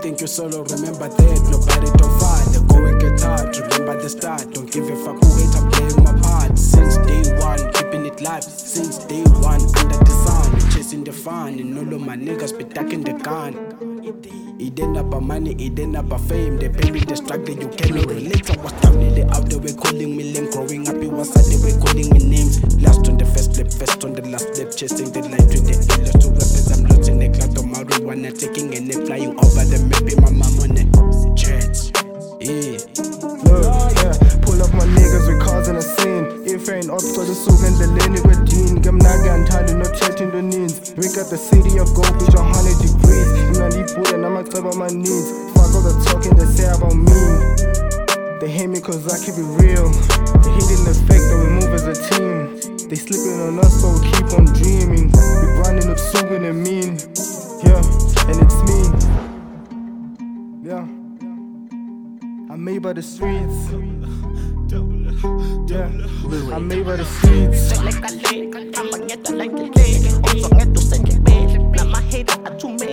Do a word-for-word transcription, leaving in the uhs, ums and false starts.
think you're solo, remember that nobody don't fight. Go and get hard, remember the start. Don't give a fuck who hate, I'm playing my part. Since day one, keeping it live. Since day one, under the sun, chasing the fun. And all of my niggas be ducking the gun. It ain't about money, it ain't about fame. They pay me the struggle, you cannot relate. I was down in the out, they were calling me lame. Growing up, it was sad, they were calling me names. Last on the first lap, first on the last lap. Chasing the light with the illest two rappers. I'm lost in the cloud of marijuana, taking and they flying over the map. My mom on the church, yeah. Look, yeah, pull up my niggas with cars in a scene. If ain't up for the souk and the lane with Dean. Gamnaga and Tali, no chatting the needs. We got the city of gold, bitch, one hundred degrees. I'm not deep and I'm up on my knees. Fuck all the talking they say about me. They hate me cause I keep it real. They hating the fact that we move as a team. They sleeping on us, so we keep on dreaming. We grinding up souk and mean. Yeah, and it's me. Yeah, I'm made by the streets. Yeah, I'm made by the streets.